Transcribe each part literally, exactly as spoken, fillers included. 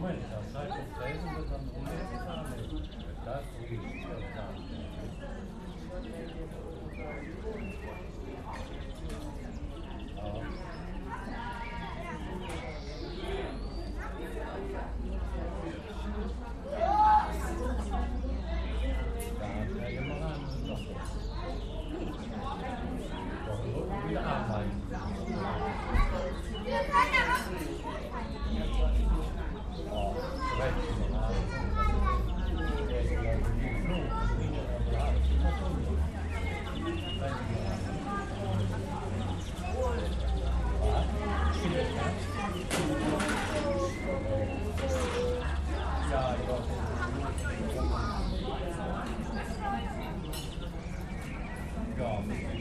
moment, als hij komt tegen, dat dan hoe het gedaan heeft. Daar voel je het wel gedaan. Oh. Ja, je mag aan de dag. Toch weer aanleiding. Oh, weet je nog aan. Ja, ik was ja,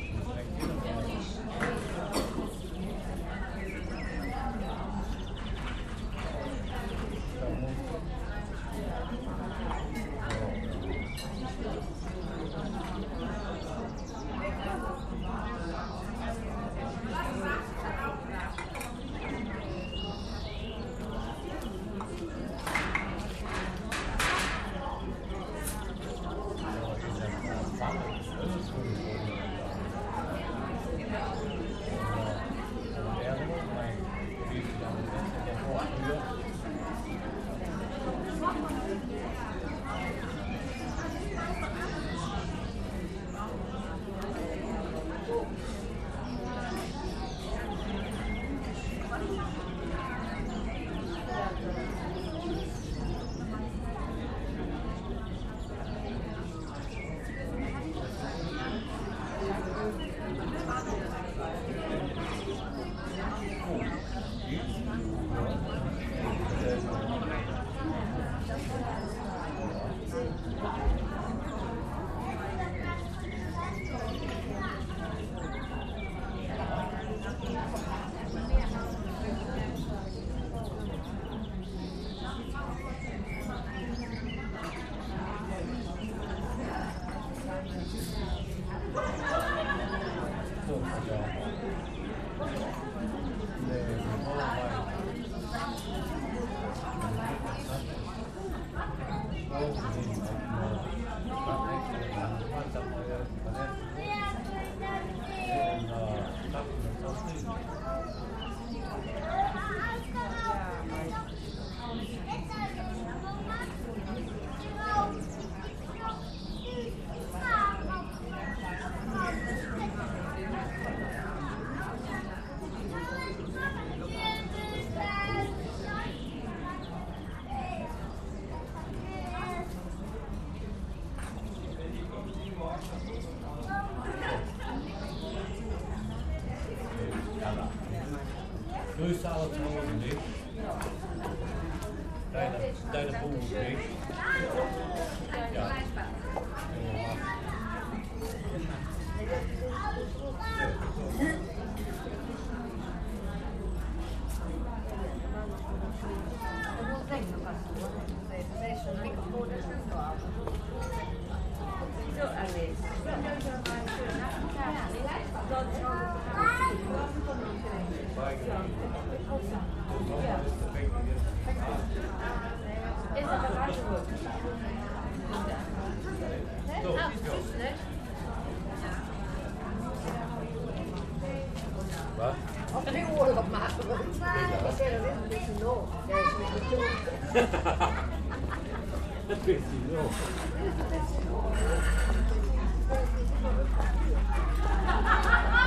Doe je alle twee dicht. Tijdens de boel dicht. Ja. Wat? Als er geen oorlog op maken wordt. Ik ken er niet een nog. Dat weet hij wel.